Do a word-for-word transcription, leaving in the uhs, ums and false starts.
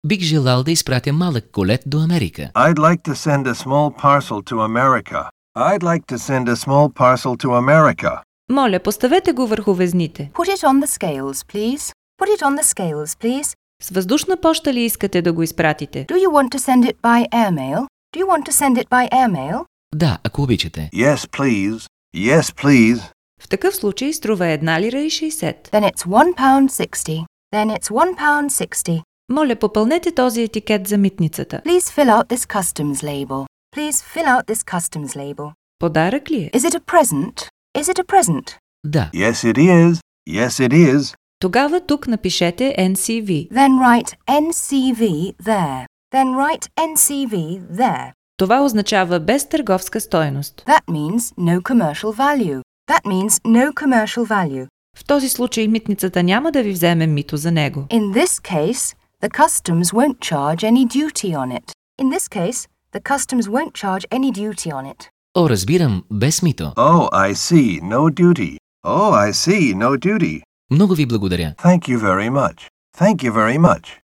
Бих желал да изпратя малък колет до Америка. I'd like to send a small parcel to America. I'd like to send a small parcel to America. Моля, поставете го върху везните. Put it on the scales, please. Put it on the scales, please. С въздушна поща ли искате да го изпратите? Do you want to send it by airmail? Do you want to send it by airmail? Да, ако обичате. Yes, please. Yes, please. В такъв случай струва една лира и шейсет. Then it's one pound sixty. Then it's one pound sixty. Моля, попълнете този етикет за митницата. Please fill out this customs label. Please fill out this customs label. Подарък ли е? Is it a present? Is it a present? Да. Yes, it is. Yes, it is. Тогава тук напишете Ен Си Ви. Then write N C V there. Then write N C V there. Това означава без търговска стойност. That means no commercial value. That means no commercial value. В този случай митницата няма да ви вземе мито за него. In this case, the customs won't charge any duty on it. In this case, the customs won't charge any duty on it. О, разбирам, без мито. Oh, I see. No duty. Oh, I see. No duty. Много ви благодаря. Thank you very much. Thank you very much.